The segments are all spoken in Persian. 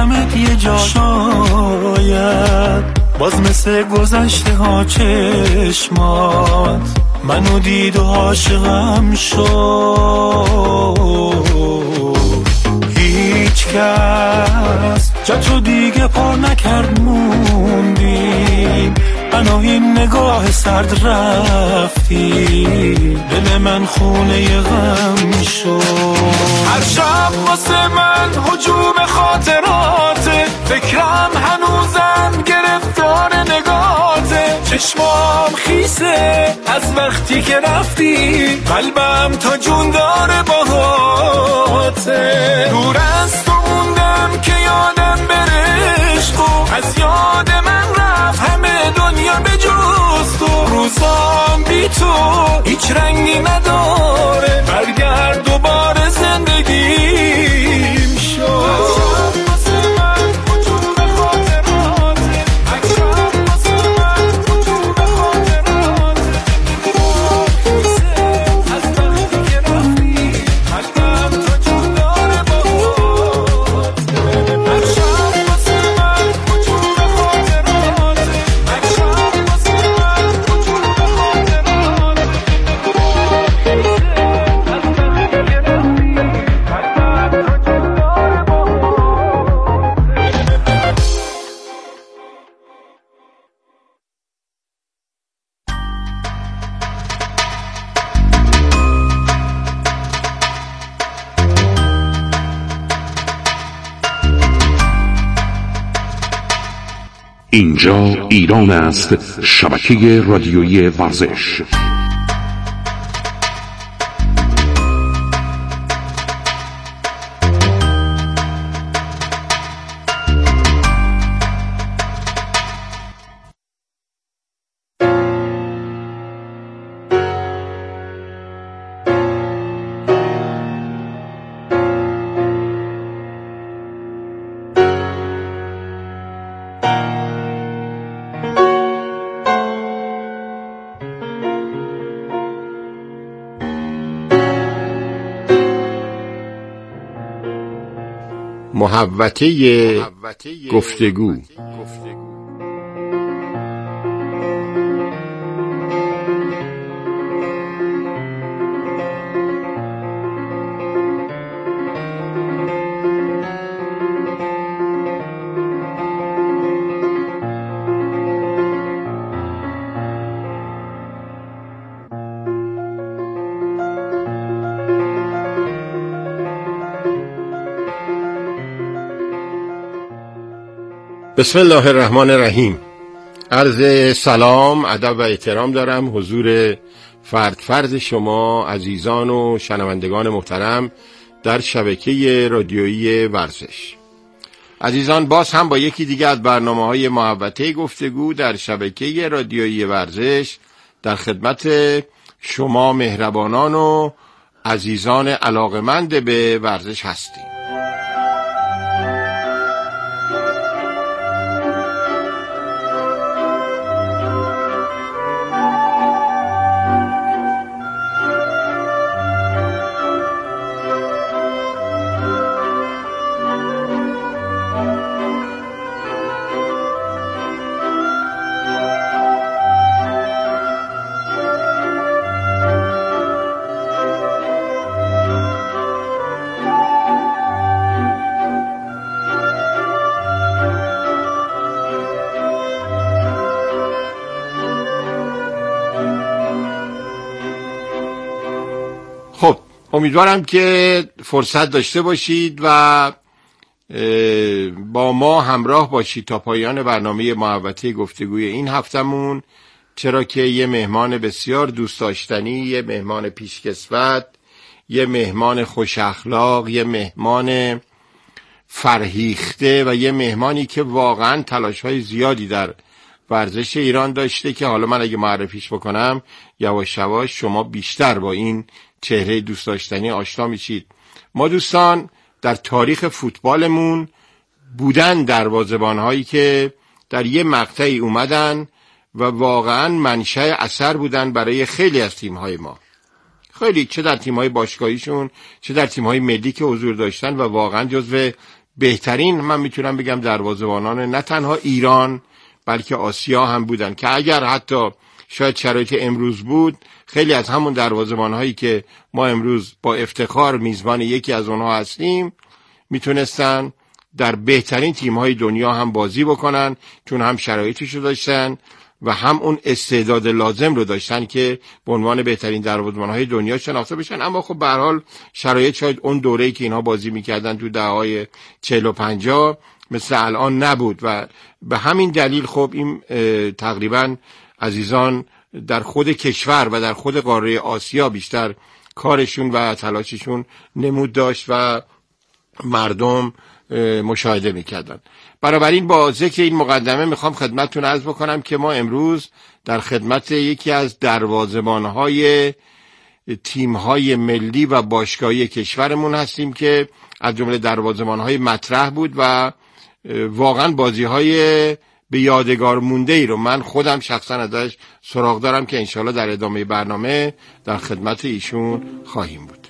ببینمت یه جا، شاید باز مثل گذشته ها چشمات منو دید و عاشقم شد. هیچ کس جا تو دیگه پر نکرد، موندیم منو این نگاه سرد رفتی، دل من خونه غم شد. هر شب واسه من هجوم خاطراته، فکرم هنوزم گرفتار نگاته، چشمام خیسه از وقتی که رفتی، قلبم تا جون داره باهاته. دور از تو موندم که یادم برش تو، از یاد من رفت همه دنیا به جز تو. روزام بی تو هیچ رنگی نداره، برگرد دوباره زندگیم شد. اینجا ایران است، شبکه رادیویی ورزش. محوطه گفتگو. بسم الله الرحمن الرحیم. عرض سلام، ادب و احترام دارم حضور فرد شما عزیزان و شنوندگان محترم در شبکه رادیویی ورزش. عزیزان، باز هم با یکی دیگه از برنامه‌های محوطه گفتگو در شبکه رادیویی ورزش در خدمت شما مهربانان و عزیزان علاقمند به ورزش هستیم. خب، امیدوارم که فرصت داشته باشید و با ما همراه باشید تا پایان برنامه محوطه گفتگوی این هفتمون، چرا که یه مهمان بسیار دوست داشتنی، یه مهمان پیشکسوت، یه مهمان خوش اخلاق، یه مهمان فرهیخته و یه مهمانی که واقعا تلاش‌های زیادی در ورزش ایران داشته که حالا من اگه معرفیش بکنم یواش یواش شما بیشتر با این چهره دوست داشتنی آشنا میشید. ما دوستان در تاریخ فوتبالمون بودن دروازه‌بان‌هایی که در یه مقطعی اومدن و واقعا منشأ اثر بودن برای خیلی از تیم‌های ما، خیلی، چه در تیم‌های باشگاهیشون چه در تیم‌های ملی که حضور داشتن و واقعا جزو بهترین من میتونم بگم دروازه‌بانان نه تنها ایران بلکه آسیا هم بودن که اگر حتی شاید شرایط امروز بود خیلی از همون دروازه‌بان‌هایی که ما امروز با افتخار میزبان یکی از اونها هستیم میتونستن در بهترین تیم‌های دنیا هم بازی بکنن، چون هم شرایطشو داشتن و هم اون استعداد لازم رو داشتن که به عنوان بهترین دروازه‌بان‌های دنیا شناخته بشن. اما خب به هر حال شرایط شاید اون دوره‌ای که اینها بازی می‌کردن تو دهه‌های 40 و 50 مثل الان نبود و به همین دلیل خب این تقریباً عزیزان در خود کشور و در خود قاره آسیا بیشتر کارشون و تلاششون نمود داشت و مردم مشاهده میکردن. بنابراین با ذکر این مقدمه میخوام خدمتتون عرض بکنم که ما امروز در خدمت یکی از دروازه‌بان‌های تیم‌های ملی و باشگاهی کشورمون هستیم که از جمله دروازه‌بان‌های مطرح بود و واقعا بازی‌های به یادگار مونده ای رو من خودم شخصا ازش سراغ دارم که انشالله در ادامه برنامه در خدمت ایشون خواهیم بود.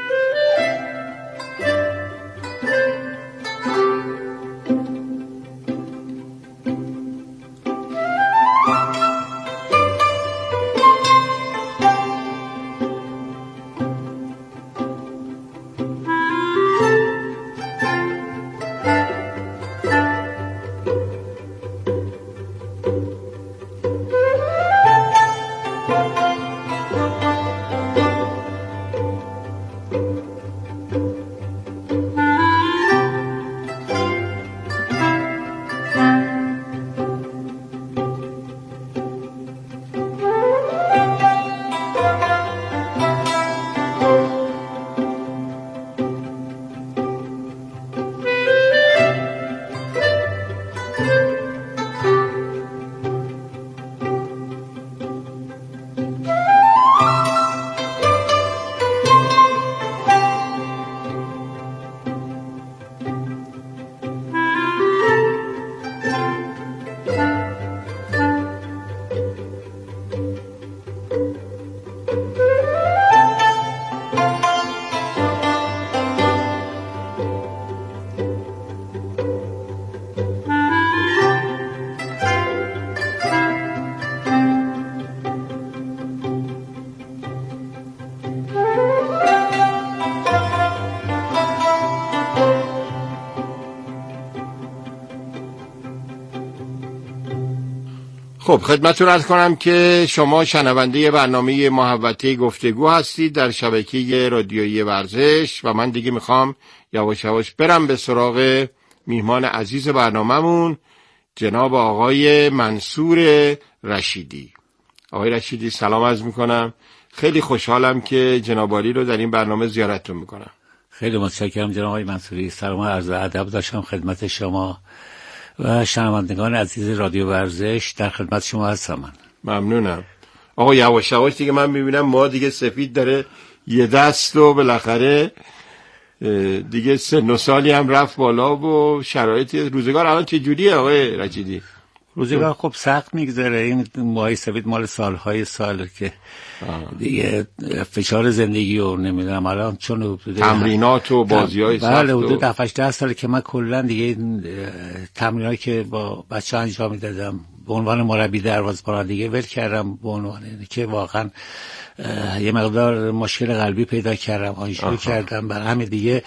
خب خدمتتون عرض کنم که شما شنونده برنامه محوطه گفتگو هستید در شبکه رادیویی ورزش و من دیگه میخوام یواش یواش برم به سراغ میهمان عزیز برنامه‌مون جناب آقای منصور رشیدی. آقای رشیدی سلام عرض میکنم، خیلی خوشحالم که جناب عالی رو در این برنامه زیارتتون میکنم. خیلی متشکرم جناب آقای منصوری، سلام و عرض ادب داشتم خدمت شما و شنوندگان عزیز رادیو ورزش. در خدمت شما هستم. ممنونم. آقا یواش یواش دیگه من میبینم ما دیگه سفید داره یه دست و بالاخره دیگه سن و سالی هم رفت بالا و شرایط روزگار الان چه جوریه آقای رشیدی؟ روزگار خب سخت میگذره. این ماهی سفید مال سالهای سال که دیگه فشار زندگی و نمیدونم الان چون تمرینات و بازی‌های سخت بله حدود 7-8 ساله که من کلا دیگه تمرینایی که با بچه انجام میدادم به عنوان مربی دروازه‌بان دیگه ول کردم، به عنوان که واقعا یه مقدار مشکل قلبی پیدا کردم، آنژیو کردم، برای همین دیگه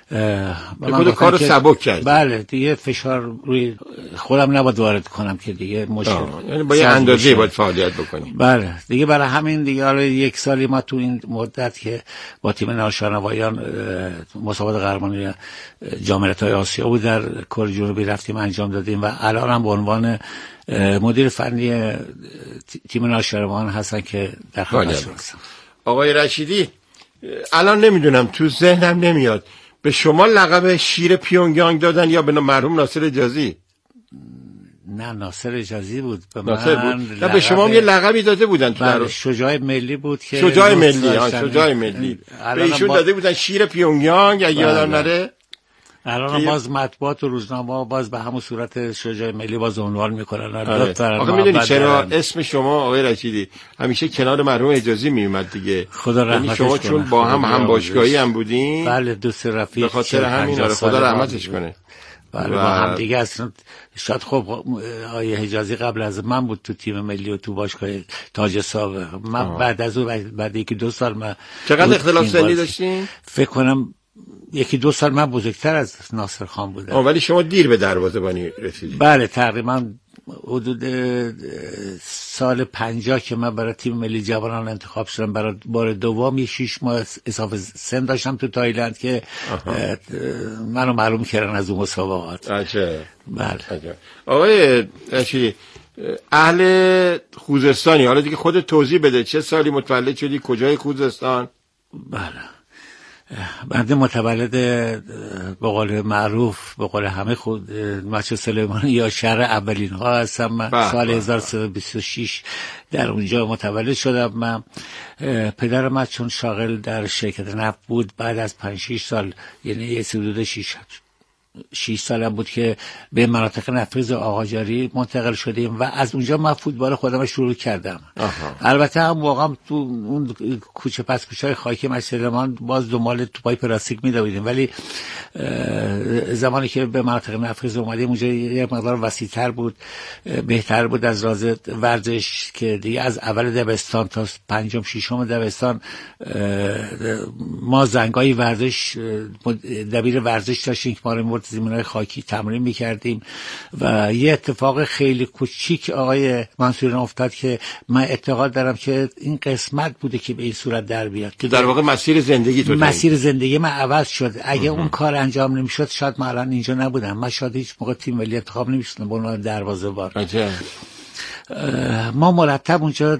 خود کارو سبک کرد. بله دیگه فشار روی خودم نباید وارد کنم که دیگه مشکل، یعنی با یه اندازه باید فعالیت بکنیم. بله دیگه برای همین دیگه حالا یک سالی ما تو این مدت که با تیم ناشنوایان مسابقات قهرمانی جام ملت‌های آسیا بود در کره جنوبی رفتیم انجام دادیم و الان هم به عنوان مدیر فنی تیم ناشنوایان هستن که در خدمتشون هستم. آقای رشیدی الان نمیدونم تو ذهنم نمیاد به شما لقب شیر پیونگیانگ دادن یا به مرحوم ناصر حجازی؟ نه ناصر حجازی بود. به ناصر بود. نه به شما هم یه لقبی داده بودن تو بله شجاع ملی بود که شجاع ملی به ایشون داده بودن شیر پیونگیانگ اگه یادم نره. الان باز مطبوعات و روزنامه‌ها باز به همون صورت شجاع ملی باز عنوان میکنن. آخه میدونی چرا اسم شما آقای رشیدی همیشه کنار مرحوم حجازی میومد دیگه. خدا رحمتش شما کنه. چون با هم باشگاهی هم بودین. بله دوست رفیق. به خاطر همین خدا رحمتش کنه. بله با هم دیگه اصلا شاید خب آقای حجازی قبل از من بود تو تیم ملی و تو باشگاه تاج سابق. من بعد از اون بعد یکی دو سال من چقدر اختلاف سنی داشتین؟ فکر کنم یکی دو سال من بزرگتر از ناصر خان بودم. ولی شما دیر به دروازه‌بانی رسیدید. بله تقریبا حدود سال 50 که من برای تیم ملی جوانان انتخاب شدم برای بار دوم، یه 6 ماه اضافه سن داشتم تو تایلند که منو معلوم کردن از اون مسابقات. عجب. بله. آقای رشیدی اهل خوزستانی، حالا دیگه خودت توضیح بده چه سالی متولد شدی، کجای خوزستان؟ بله بنده متولد به قول معروف به قول همه خود مچه سلیمانی یا شهر اولین ها هستم. من سال 1326 در اونجا متولد شدم. من پدر من چون شاغل در شرکت نفت بود بعد از 5-6 سال یعنی یه حدود 6 سالم بود که به مناطق نفریز آقاجاری منتقل شدیم و از اونجا من فوتبال خودم شروع کردم. البته هم واقعا تو اون کوچه پس کوچه‌های خاکی مشهدمان باز دنبال توپای پلاستیک می‌دویدیم، ولی زمانی که به مناطق نفریز اومدیم اونجا یه مقدار وسیع‌تر بود، بهتر بود از لحاظ ورزش که دیگه از اول دبستان تا 5م 6م دبستان ما زنگای ورزش دبیر ورزش داشتیم که ما رو زمینای خاکی تمرین میکردیم و یه اتفاق خیلی کوچیک آقای منصوریان افتاد که من اعتقاد دارم که این قسمت بوده که به این صورت در بیاد که در واقع مسیر زندگی من عوض شد. اگه اون کار انجام نمیشد شاید من الان اینجا نبودم. من شاید هیچ موقع تیم ملی انتخاب نمیشدم به عنوان دروازه‌بان. ما مرتب اونجا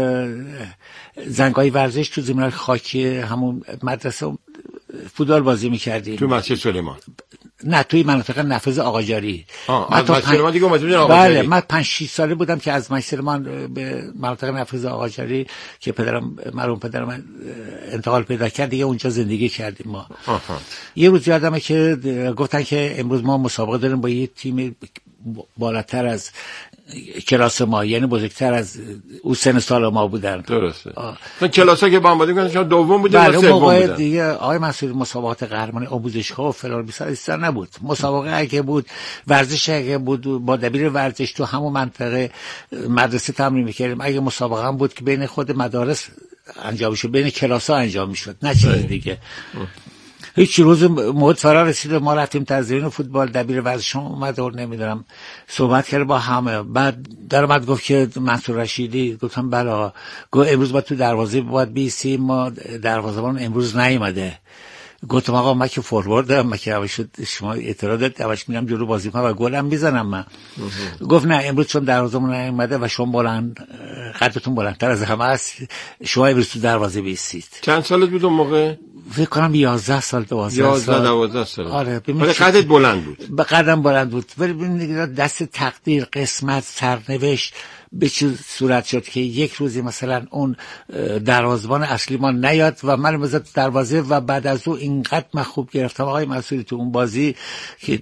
زنگای ورزش تو زمینای خاکی همون مدرسه فوتبال بازی میکردیم. تو مسجد سلیمان؟ نه توی مناطق نفذ آقاجاری. مسجد دیگه آقاجاری. بله من 5-6 ساله بودم که از مسجد به مناطق نفذ آقاجاری که مرحوم پدرم انتقال پیدا کرد دیگه اونجا زندگی کردیم ما. یه روز یادمه که گفتن که امروز ما مسابقه داریم با یه تیم بالاتر از کلاس ما، یعنی بزرگتر از اون سن سال ما بودن. درسته. من کلاسا که با هم بودیم شما دوم بودید یا سوم بودید؟ دیگه آقای مسئول مسابقات قهرمانی آموزشگاه و فلان بیسار نبود. مسابقه اگه بود، ورزش اگه بود با دبیر ورزش تو همون منطقه مدرسه تمرین می‌کردیم. اگه مسابقه هم بود که بین خود مدارس انجام می‌شد، بین کلاس‌ها انجام می‌شد، نه چیز دیگه. هیچ روز موعد فرا رسید و ما رفتیم تزیین فوتبال، دبیر ورزش اومد و نمیدونم صحبت کرد با همه. بعد در اومد گفت که منصور رشیدی. گفتم بله. گفت امروز با تو دروازه باید بیسی، ما دروازه‌بان امروز نیومده. گفتم آقا من که فورواردم، من که شما اعتراض دارید اولش میرم جلو بازی کنم و گلم میزنم من. گفت نه امروز چون دروازه‌مون نیومده و شما قدتون بلندتر از همه است، شما امروز تو دروازه بیسید. چند سالت بود اون موقع؟ فکر کنم 11 سال 12 سال. آره ولی قدت بلند بود. به قدم بلند بود. ولی ببینید دست تقدیر، قسمت، سرنوشت به چه صورت شد که یک روزی مثلا اون دروازه‌بان اصلی ما نیاد و من بذار دروازه و بعد از اون اینقدر من خوب گرفتم آقای مسئولی تو اون بازی که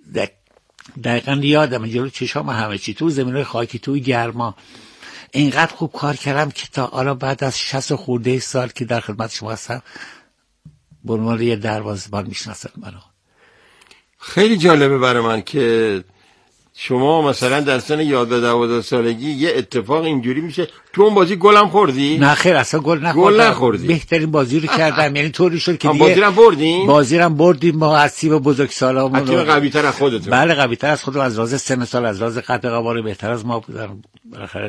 دقیقاً یادم جلو چشام همه چی تو زمینای خاکی تو گرما اینقدر خوب کار کردم که تا حالا بعد از 60 خورده سال که در خدمت شما هستم به عنوان یه دروازه‌بان میشناسن منو. خیلی جالبه برای من که شما مثلا در سن 11-12 سالگی یه اتفاق اینجوری میشه. تو اون بازی گلم خوردی؟ نه خیر اصلا گل نخوردم. بهترین بازی رو کردم. یعنی طوری شد که دیگه بازی رو بردیم ما از تیم بزرگسالامون. تیم قوی‌تر از خودتون؟ بله قوی‌تر از خودم، از راز سن سال، از راز قد قواره بهتر از ما بودن. بالاخره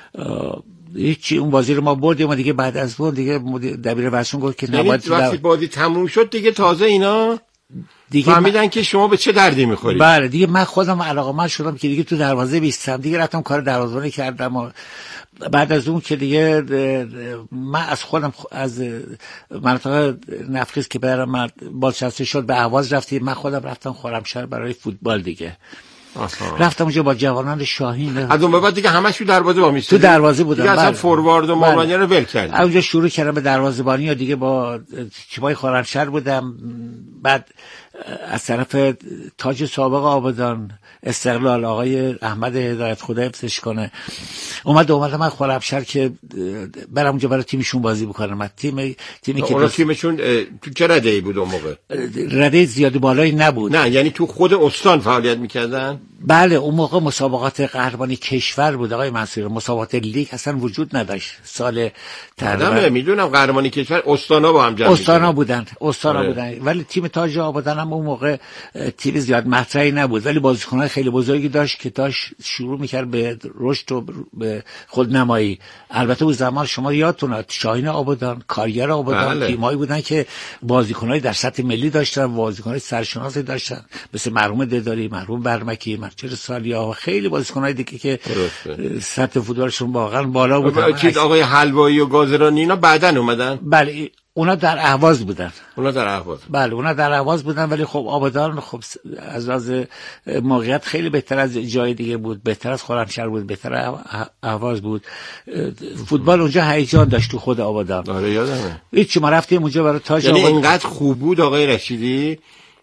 هیچی اون بازی رو ما بردیم و دیگه بعد از اون دیگه دبیر ورزشون گفت که نباید وقتی بازی تموم شد دیگه تازه اینا دیگه فهمیدن که شما به چه دردی میخورید. بله دیگه من خودم علاقه‌مند شدم که دیگه تو دروازه بیستم. دیگه رفتم کار دروازه‌بانی کردم و بعد از اون که دیگه من از خودم از مناطق نفخیز که برام من بازنشسته شد به اهواز رفتیم، من خودم رفتم خرمشهر برای فوتبال دیگه. رفتم اونجا با جوانان شاهین. از اون به بعد دیگه همش تو دروازه با میستید؟ تو دروازه بودم. دیگه اصلا فوروارد و مابانی رو ول کردم. اونجا شروع کردم به دروازه‌بانی و دیگه با تیمای خرمشهر بودم. بعد از طرف تاج سابق آبادان استقلال آقای احمد هدایت خدا حفظش کنه اومد من خرمشهر که برم اونجا برای تیمشون بازی بکنم. من تیمی که تیمشون تو چه رده‌ای بود اون موقع؟ رده زیادی بالایی نبود. نه یعنی تو خود استان فعالیت میکردن؟ بله اون موقع مسابقات قهرمانی کشور بود آقای منصور، مسابقات لیگ اصلا وجود نداشت. سال تقریبا میدونم قهرمانی کشور استانا با هم جمع استانا بودن ولی تیم تاج آبادان هم اون موقع تیم زیاد مطرحی نبود ولی بازیکنان خیلی بزرگی داشت که داشت شروع میکرد به رشد و به خودنمایی. البته اون زمان شما یادتونه شاهین آبادان، کارگر آبادان، تیمایی بودن که بازیکنای در سطح ملی داشتن، بازیکنای سرشناسی داشتن مثل مرحوم دداری، مرحوم برمکی، مرچر سالیا و خیلی بازیکنای دیگه که سطح فوتبالشون واقعا بالا بود. چیز آقای حلوایی و گازرانی اینا بعدن اومدن؟ بله اونا در اهواز بودن. بله اونا در اهواز بودن ولی خب آبادان خب از لحاظ موقعیت خیلی بهتر از جای دیگه بود، بهتر از خرمشهر بود، بهتر اهواز بود. فوتبال اونجا هیجان داشت تو خود آبادان. آره یادمه. هیچ ما رفتیم اونجا برای تاج یعنی اینقدر خوب بود آقای رشیدی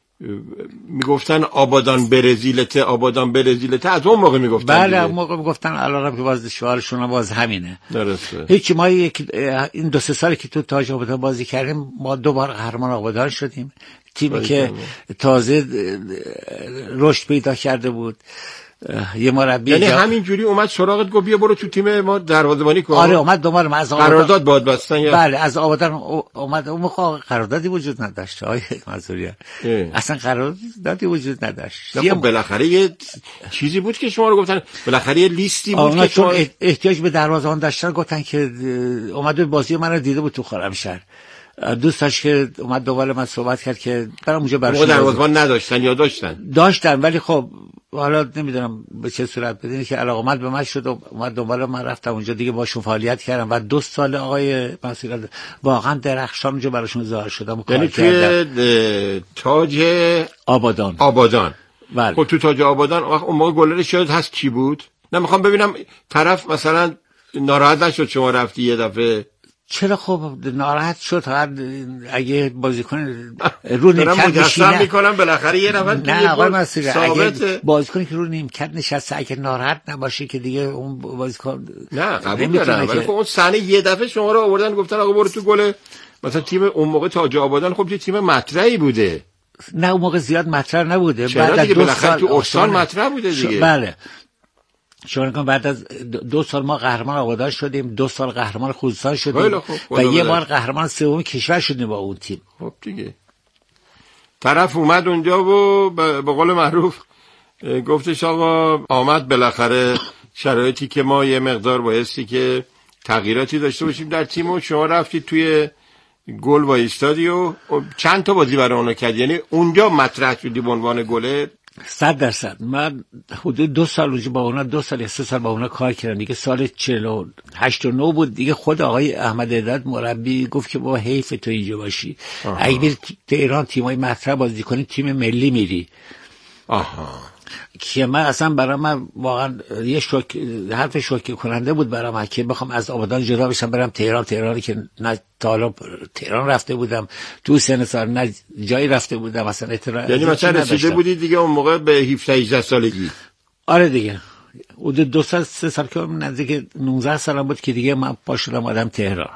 میگفتن آبادان برزیلته از اون موقع میگفتن. بله اون موقع میگفتن علاوه که باز شعارشون باز همینه. درسته. هیچ ما این 2-3 سالی که تو تاج آبادان بازی کردیم ما 2 بار قهرمان آبادان شدیم. تیمی که تازه رشد پیدا کرده بود. یه مربی یعنی همینجوری اومد سراغت گفت بیا برو تو تیم ما دروازه‌بانی کن. آره اومد دوباره از قرارداد باد بستن یا بله از آبادان اومد. اون موقع قراردادی وجود نداشت آقای منصوری، اصلا قراردادی وجود نداشت. خب بالاخره یه چیزی بود که شما رو گفتن، بالاخره یه لیستی بود که چون احتیاج به دروازه‌بان داشتن گفتن که اومد بازی من رو دیده بود تو خرمشهر، دوست داشت که اومد دوباره من صحبت کرد که برام اونجا براشون دروازه‌بان نداشتن یا داشتن ولی خب حالا نمیدونم به چه صورت بدین که علاقمند به من شد و اومد دوباره من رفتم اونجا دیگه باشون فعالیت کردم و 2 سال آقای منصور واقعا درخشان اونجا براشون ظاهر شدم و کار کردم. یعنی تاج آبادان بله. خب تو تاج آبادان اون موقع گلرش یاد هست کی بود؟ نه میخوام ببینم طرف مثلا ناراحت نشد شما رفتی یه دفعه؟ چرا خب ناراحت شد اگه بازیکن رو نیمکت نشینه میکنم بالاخره یه نفر نه آقای منصوری اگه بازیکنی که رو نیمکت نشسته اگه ناراحت نباشه که دیگه اون بازیکن نه قبول دارم ولی خب اون صحنه یه دفعه شما رو آوردن گفتن آقا برو تو گل مثلا تیم اون موقع تاج آبادان خب یه تیم مطرحی بوده. نه اون موقع زیاد مطرح نبوده، بعد از 2 سال تو استان مطرح بوده دیگه. بله شما نگاه بعد از 2 سال ما قهرمان آبادان شدیم، 2 سال قهرمان خوزستان شدیم و یه بار قهرمان سوم کشور شدیم با اون تیم. خب دیگه طرف اومد اونجا و به قول معروف گفتش آقا آمد بالاخره شرایطی که ما یه مقدار بایستی که تغییراتی داشته باشیم در تیم و شما رفتید توی گل و ایستادی و چند تا بازی برای اونا کرد. یعنی اونجا مطرح شدی به عنوان گله 100%. من حدود 2 سال اونجا با اونا 2 سال یا 3 سال با اونا کار کردم دیگه. سال 48 و 9 بود دیگه. خود آقای احمد هدایت مربی گفت که بابا حیف تو اینجا باشی، اگه بری تهران تیمای مطرح بازی کنی تیم ملی میری. که من اصلا برای من واقعا یه حرف شوکه کننده بود برای من که بخوام از آبادان جدا بشم برم تهرانی که نه تا حالا تهران رفته بودم، تو سن سال نه جایی رفته بودم اصلا. یعنی مثلا رسیده بودی دیگه اون موقع به 17 سالگی؟ آره دیگه حدود 2 سال 3 سال که نزدیک 19 سالم بود که دیگه من پا شدم آدم تهران.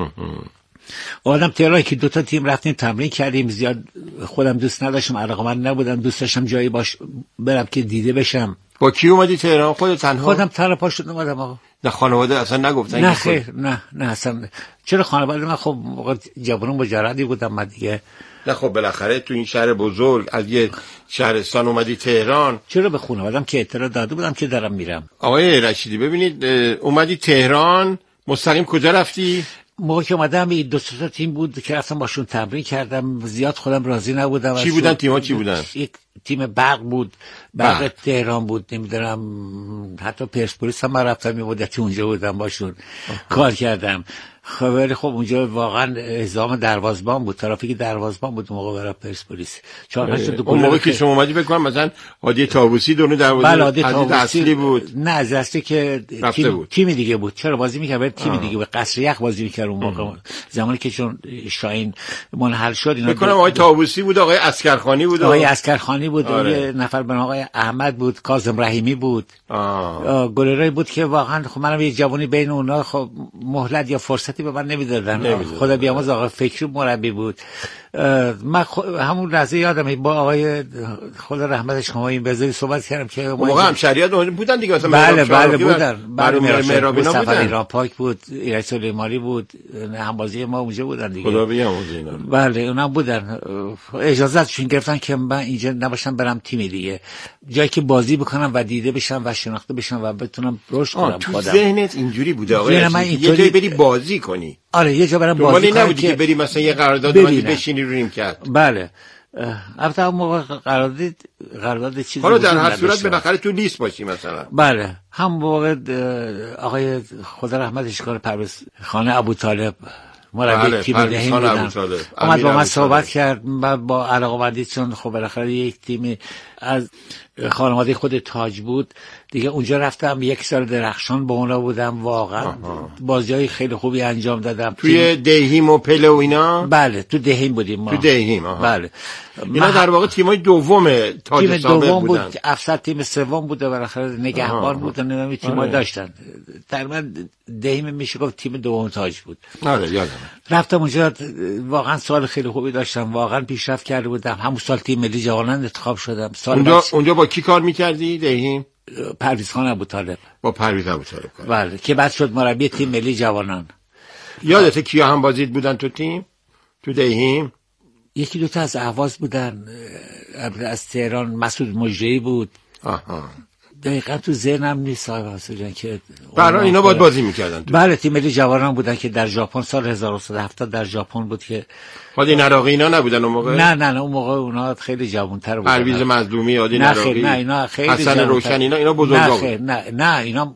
تهران که 2 تا تیم رفتیم تمرین کردیم. زیاد خودم دوست نداشتم، علاقه‌مند نبودم، دوست داشتم جایی برم که دیده بشم. با کی اومدی تهران؟ خودت تنها؟ خودم تنها پا شدم اومدم آقا. نه خانواده اصلا نگفتن؟ نه خیر نه اصلا. چرا خانواده من خب جوانم مجردی بودم من دیگه. نه خب بالاخره تو این شهر بزرگ از یه شهرستان اومدی تهران. چرا به خانواده‌ام که اطلاع داده بودم که دارم میرم. آقای رشیدی ببینید اومدی تهران مستقیم کجا رفتی؟ موقع که اومدم این 2 تا تیم بود که رفتم باشون تمرین کردم. زیاد خودم راضی نبودم. چی بودن تیم‌ها؟ چی بودن؟ یک تیم برق بود، برق تهران بود، نمیدونم حتی پرسپولیس هم رفتم یه مدتی اونجا بودم باشون کار کردم. خب ولی خب اونجا واقعا نظام دروازبان بود، ترافیک دروازبان بود اون موقع برای پرسپولیس. 4-5 اون موقع که شما اومدی بکنم مثلا هادی طاووسی دونه دروازه اصلی بود. نه از اصلی که تیم دیگه بود. چرا بازی می‌کرد؟ تیم دیگه بود. قصر یخ بازی می‌کرد اون موقع. زمانی که چون شاهین منحل شد اینا فکر کنم آقای طاووسی بود، آقای عسکرخانی بود، آقای عسکرخانی بود، یه نفر به نام آقای احمد بود، کاظم رحیمی بود. گلرایی بود که واقعا خب منم یه جوانی بین اونها خب مهلت یا فرصتی به من نمیدادن. خدا بیامرز آقای فکری مربی بود. من همون لحظه یادمه با آقای خدا رحمتش کنه این بزاری صحبت کردم که موقع هم شریعت بودن دیگه، مثلا بله بودن، مهرابینا بودن، ایران پاک بود، ایرج سلیمانی بود، همبازی ما اونجا بودن دیگه. خدا بیامرز اینا. بله اونم بودن. اجازهشون گرفتن که من اینجا نباشم برم تیم دیگه، جایی که بازی بکنم و دیده بشم و شناخته بشم و بتونم رشد کنم. تو ذهنت اینجوری بوده آقا یه جایی بری بازی کنی؟ آره یه جا برم بازی کنم نبودی که بری مثلا یه قرارداد اومدی بشینی رو نیمکت؟ بله البته اون موقع قرارداد چیزی حالا در هر صورت بالاخره تو لیست باشی مثلا. بله هم موقع آقای خدا رحمتش کنه پرویز خان ابوطالب مربی تیم دهیم بودن، اومد با من صحبت کرد. من با علاقه‌مندی چون خب بالاخره یک تیم از خانواده خود تاج بود دیگه اونجا رفتم، یک سال درخشان با اونا بودم، واقعا بازیای خیلی خوبی انجام دادم. توی دهیم و پله و اینا؟ بله تو دهیم بودیم ما. تو دهیم بله اینا در واقع تیمای دوم تاج سابق بودن. بود، افسر تیم سوم بود و بالاخره نگهبان بود و نمیدونم تیم‌ها داشتن. تقریبا دهیم میشه گفت تیم دوم تاج بود. آره یادم. رفتم اونجا واقعا سال خیلی خوبی داشتم، واقعا پیشرفت کرده بودم. همون سال تیم ملی جوانان انتخاب شدم. اونجا با کی کار می‌کردی دهیم؟ پرویز خان ابوطالب. با پرویز ابوطالب کار. بله که بعد شد مربی تیم ملی جوانان. یادته کیا هم بازیت بودن تو تیم؟ تو دهیم؟ یکی دو تا از اهواز بودن، از تهران مسعود مجری بود. دقیقا تو ذهنم نیست آقای حسین جان که برای اینا باید بازی میکردن. بله تیم ملی جوانان بودن که در ژاپن سال 1970 در ژاپن بود که هادی نراقی اینا نبودن اون موقع؟ نه اون موقع اونا خیلی جوان‌تر بودن. پرویز مظلومی، هادی نراقی، نه اینا خیلی حسن روشن اینا بزرگا بود. نه اینا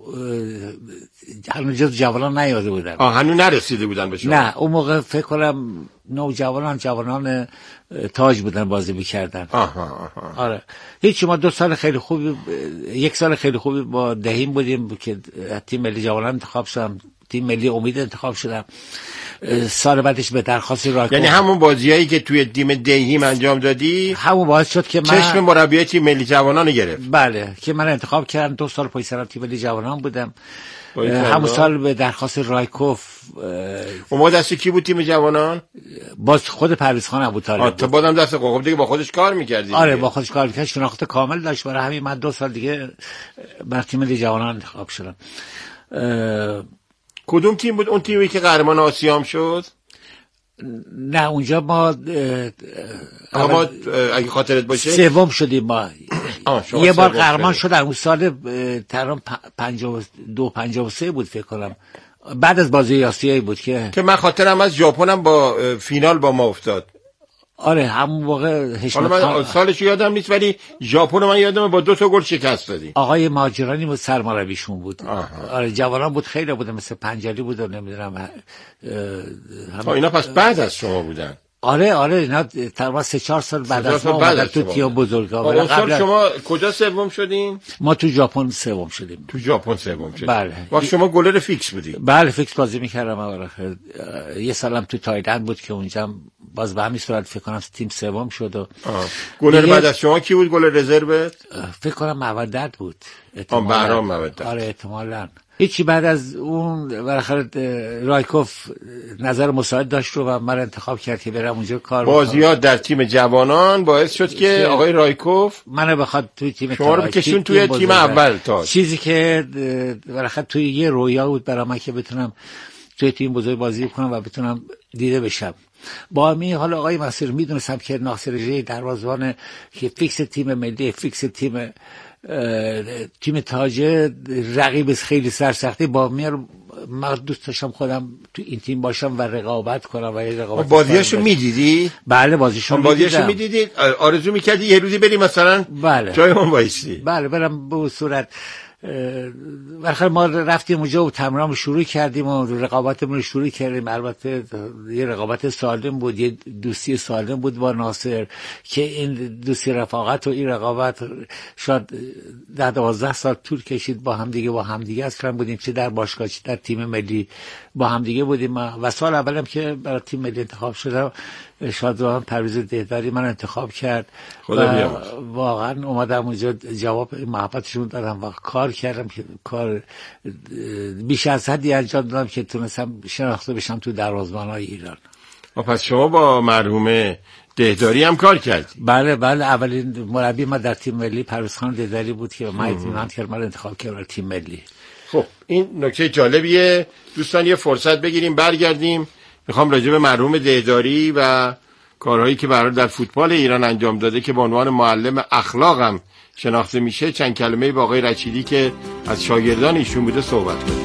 هنوز جز جوانان نیاده بودن. هنوز نرسیده بودن به شما؟ نه اون موقع فکر کنم جوانان تاج بودن بازی می‌کردن. آره هیچ ما 2 سال خیلی خوبی، 1 سال خیلی خوبی با دهیم بودیم که تیم ملی جوانان انتخاب شدم، تیم ملی امید انتخاب شدم. سال بعدش به درخواست رایکوف، یعنی همون بازیایی که توی تیم دهیم انجام دادی همون باعث شد که من چشم مربی تیم ملی جوانان گرفت. بله که من انتخاب کردم. 2 سال پشت سر تیم ملی جوانان بودم. همون سال به درخواست رایکوف. اون موقع دست کی بود تیم جوانان؟ باز خود پرویز خان ابوطالب. تو بازم دست قوقب دیگه با خودش کار می‌کردی؟ آره با خودش کار می‌کرد، شناخت کامل داشت. برای همین من 2 سال دیگه بر تیم ملی جوانان انتخاب شدم. کدوم تیم بود اون تیمی که قهرمان آسیا هم شد؟ نه اونجا ما اگه خاطرت باشه سوم شدیم ما. یه بار قهرمان شدن اون سال تقریبا 52-53 بود فکر کنم، بعد از بازی آسیایی بود که من خاطرم از ژاپنم با فینال با ما افتاد. آره همون موقع حالا من سالش یادم نیست ولی ژاپن من یادمه با 2 تا گل شکست دادی. آقای مهاجرانی بود سرمربیشون بود. آره جوانان بود خیلی بودن، مثل پنجالی بود و نمیدونم اینا پس بعد از شما بودن. آره اینا تقریبا 3-4 سال بعد از ما اومدن تو تیم بزرگا. اون سال شما کجا سوم شدین؟ ما تو ژاپن سوم شدیم. تو ژاپن سوم شدیم. بله. وقت شما گلر فیکس بودی؟ بله فیکس بازی می‌کردم. یه سالم تو تایلند بود که اونجا باز به همین صورت فکر کنم تیم سوم شد و گلر بعد از شما کی بود گلر رزرو؟ فکر کنم مودت بود. بهرام مودت. آره احتمالاً. هیچی بعد از اون بالاخره رایکوف نظر مساعد داشت و من انتخاب کرد که برم اونجا کار بکنم. بازیات در تیم جوانان باعث شد که آقای رایکوف منو بخواد توی تیم شما رو بکشون توی تیم اول تاج. چیزی که بالاخره توی یه رویا بود برای من که بتونم توی تیم بزرگ بازی کنم و بتونم دیده بشم. با همین حالا آقای مسیر میدونستم که ناصر رژه دروازه‌بان که فیکس تیم ملی، فیکس تیم تاج، رقیب خیلی سرسختی با من دوست داشتم خودم تو این تیم باشم و رقابت کنم و یه رقابت. بازیاشو میدیدی؟ بله بازیاشو میدیدی؟ آرزو میکردی یه روزی بری مثلا بله. جای اون وایسی؟ بله برم به صورت بالاخره ما رفتیم اونجا و تمرین شروع کردیم و رقابتمون رو شروع کردیم. البته یه رقابت سالم بود، یه دوستی سالم بود با ناصر که این دوستی رفاقت و این رقابت شاید 10-12 سال طول کشید. با همدیگه اصلا بودیم، چه در باشگاه چه در تیم ملی با همدیگه بودیم. و سال اولم که برای تیم ملی انتخاب شدم، شادروان پرویز دهداری من انتخاب کرد و واقعا اومدم اونجا جواب محبتشون دادم و کار کردم که کار بیش از حدی انجام دادم که تونستم شناخته بشم تو دروازه‌بان‌های ایران. پس شما با مرحوم دهداری هم کار کردید؟ بله اولین مربی ما در تیم ملی پرویزخان دهداری بود که من اطمینان کرد من انتخاب کردم برای تیم ملی. خب این نکته جالبیه. دوستان یه فرصت بگیریم برگردیم، میخوام راجع به مرحوم دهداری و کارهایی که برای در فوتبال ایران انجام داده که به عنوان معلم اخلاق هم شناخته میشه چند کلمه با آقای رشیدی که از شاگردان ایشون بوده صحبت کنیم.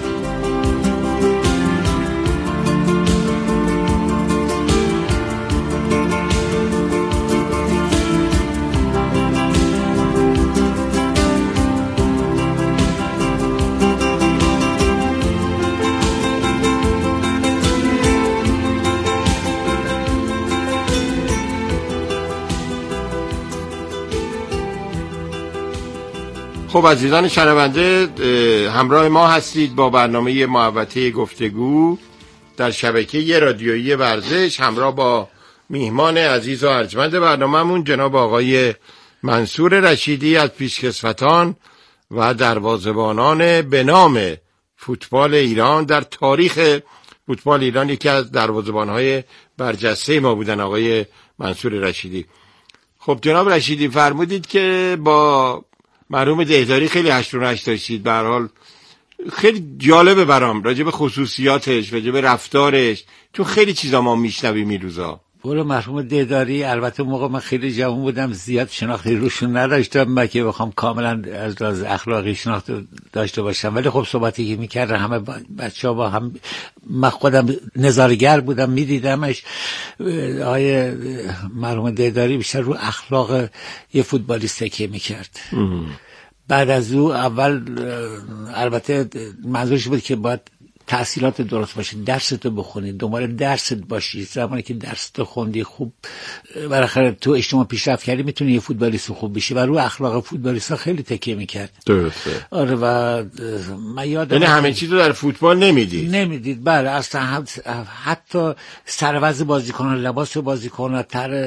خب عزیزان شنونده، همراه ما هستید با برنامه محوطه گفتگو در شبکه رادیویی ورزش، همراه با میهمان عزیز و ارجمند برنامه‌مون جناب آقای منصور رشیدی از پیشکسوتان و دروازه‌بانان به نام فوتبال ایران. در تاریخ فوتبال ایران یکی از دروازه‌بان‌های برجسته ما بودن آقای منصور رشیدی. خب جناب رشیدی فرمودید که با مرحوم دهداری خیلی هشت و نشت داشتید. به هر حال خیلی جالبه برام راجع به خصوصیاتش، راجع به رفتارش، چون خیلی چیزا ما میشنویم این روزا. برو مرحوم دهداری البته موقع من خیلی جوان بودم، زیاد شناختی روشون نداشتم من که بخوام کاملا از لحاظ اخلاقی شناخت داشته باشم، ولی خب صحبتی که میکردن همه بچه‌ها با هم، من خودم نظارگر بودم میدیدمش. آقای مرحوم دهداری بیشتر رو اخلاق یه فوتبالیست تکیه میکرد. بعد از او اول البته منظورش بود که باید تحصیلات درست باشه، درستو بخونی، دنبال درست باشی. زمانی که درست خوندی خوب بالاخره تو اجتماع پیشرفت کردی میتونی یه فوتبالیست خوب بشی و رو اخلاق فوتبالیستا خیلی تکیه میکرد. درسته. آره و من یادم یعنی همه چیزو در فوتبال نمیدید. بله اصلا حتی سروز بازیکنان، لباس بازیکنان،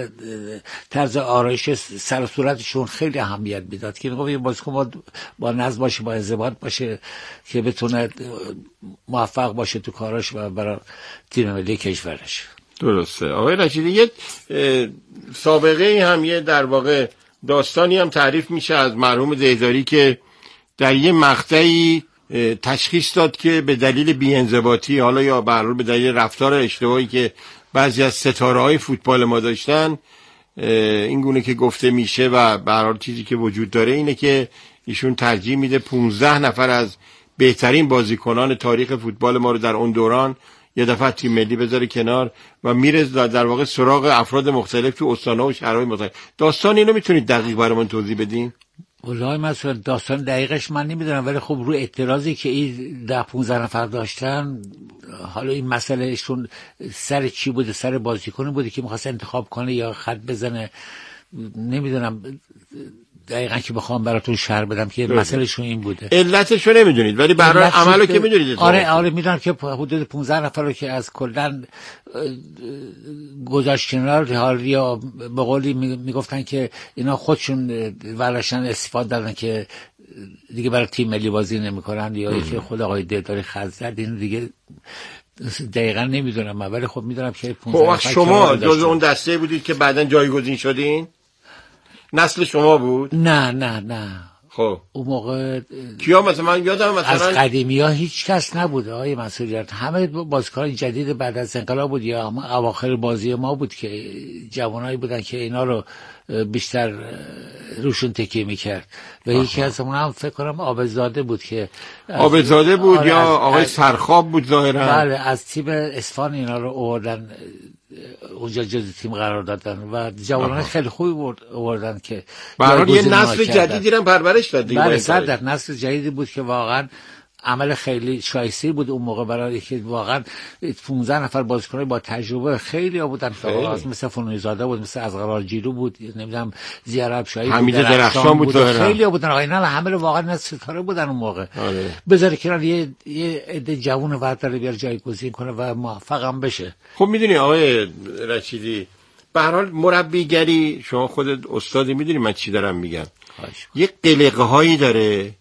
طرز آرایش سر و صورتشون خیلی اهمیت میداد که میگم یه بازیکن با نظم باشه، با انضباط باشه که بتونه موفق باشه تو کاراش و برای تیم ملی کشورش. درسته. آقای رشیدی یه سابقه هم، یه در واقع داستانی هم تعریف میشه از مرحوم دهداری که در یه مقطعی تشخیص داد که به دلیل بی‌انضباطی، حالا یا به هر حال به دلیل رفتار اشتباهی که بعضی از ستاره‌های فوتبال ما داشتن، این گونه که گفته میشه و به هر حال چیزی که وجود داره اینه که ایشون ترجیح میده 15 نفر از بهترین بازیکنان تاریخ فوتبال ما رو در اون دوران یه دفعه تیم ملی بذاره کنار و میره در واقع سراغ افراد مختلف تو استان‌ها و شهرهای مختلف. داستان اینو میتونید دقیق برامون توضیح بدین؟ والله مثلا داستان دقیقش من نمیدونم، ولی خب رو اعتراضی که این 10-15 نفر داشتن، حالا این مسئلهشون سر چی بوده، سر بازیکنی بوده که می‌خواست انتخاب کنه یا خط بزنه، نمیدونم دقیقاً که بخوام براتون شرح بدم که مسئلهشون این بوده. علتشو نمیدونید ولی برای عملو که میدونید. آره میدونم که حدود 15 نفر رو که از کلاً گذاشت کنار، حال یا به قولی میگفتن که اینا خودشون ورشن استفاده دادن که دیگه برای تیم ملی بازی نمیکنن، یا که خود آقای دهداری خط زد. این دیگه دقیقاً نمیدونم، ولی خب میدونم که 15 نفر. شما جز اون دسته بودید که بعداً جایگزین شدین؟ نسل شما بود؟ نه. خب اون موقع کیا مثلا؟ من یادم مثلا از قدیمی ها هیچ کس نبود آقای منصوریت، همه بازیکنان جدید بعد از انقلاب بود یا اواخر بازی ما بود که جوانایی بودن که اینا رو بیشتر روشون تکیه میکرد و یکی از اونها هم فکر کنم عابدزاده بود که عابدزاده بود یا آقای سرخاب بود ظاهرا. بله از تیم اصفهان اینا رو آوردن اونجا جزو تیم قرار دادن و جوانان خیلی خوبی آوردن که به هر حال یه جایگزین نسل جدیدی رو پرورش داد دیگه. بله 100 نسل جدیدی بود که واقعا عمل خیلی شایسته بود اون موقع، برای که واقعا 15 نفر بازیکن با تجربه خیلی بودن که مثل فنوی زاده بود، مثل ازغرال جیلو بود، نمیدونم زیار ابشایی بود، حمید درخشان بود، خیلی بودن. اینا همه واقعا ستاره بودن اون موقع. بذاره کنار یه عده جوون وقت بیار جایگزین کنه و موفق هم بشه. خب میدونی آقای رشیدی، به هر حال مربیگری، شما خودت استادی، میدونی من چی دارم میگم، یه قلقه هایی داره